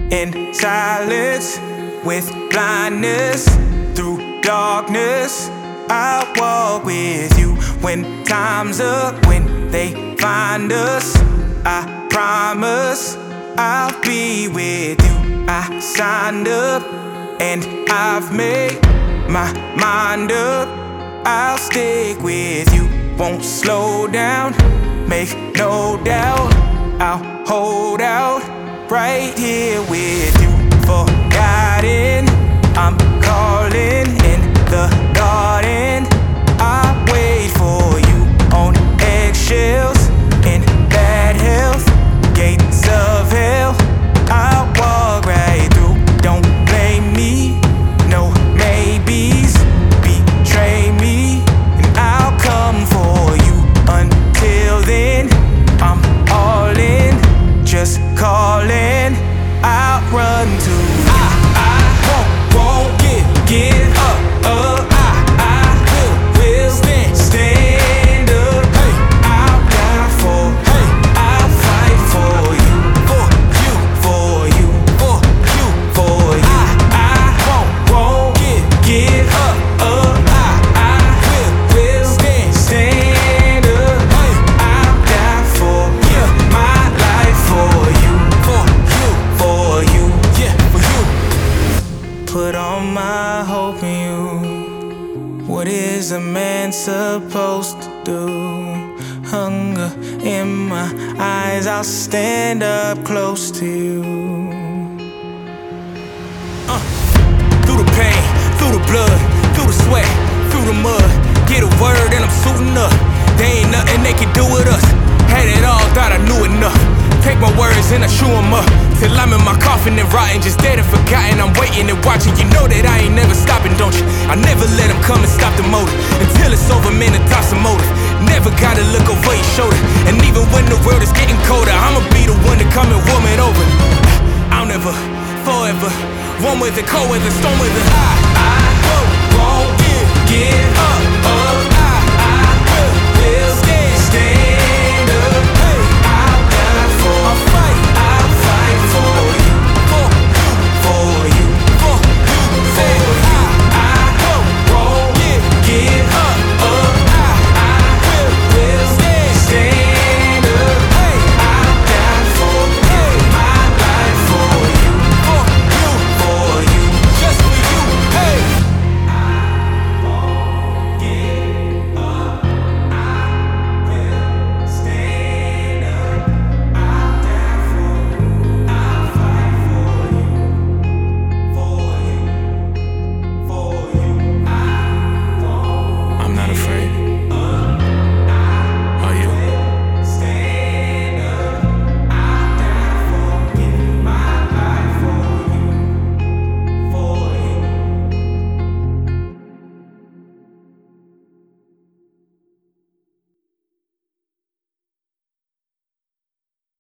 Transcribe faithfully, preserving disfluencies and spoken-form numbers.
in silence, with blindness, through darkness. I'll walk with you when time's up, when they find us. I promise I'll be with you. I signed up and I've made my mind up. I'll stick with you, won't slow down, make no doubt. I'll hold out right here with you. Forgotten, I'm calling in the garden. I wait for you on eggshells, in bad health, gates of hell. I'll walk right through, don't blame me, no maybes. Betray me and I'll come for you. Until then, I'm all in, just calling, I'll run to you. I, I won't, won't give, give up, up. I, I will, will stand, stand up. Hey, I'll die for, hey, I'll fight for you, for you, for you, for you, for you. I, I won't, won't give, give up, up. I, I will, will stand, stand up. Hey, I'll die for you, my life for you, for you, for you, yeah, for you. Put all my hope in you. What is a man supposed to do? Hunger in my eyes, I'll stand up close to you. Uh, through the pain, through the blood, through the sweat, through the mud. Get a word and I'm suiting up. There ain't nothing they can do with us. Had it all, thought I knew enough. Take my words and I chew them up, till I'm in my coffin and rotting, just dead and forgotten. I'm waiting and watching, you know that I ain't never stopping, don't you? I never let them come and stop the motive. Until it's over, man, the thoughts are motive. Never gotta look over your shoulder. And even when the world is getting colder, I'ma be the one to come and warm it over. I'll never, forever, warm weather, cold weather, storm weather. I, I won't, won't give, give up, up.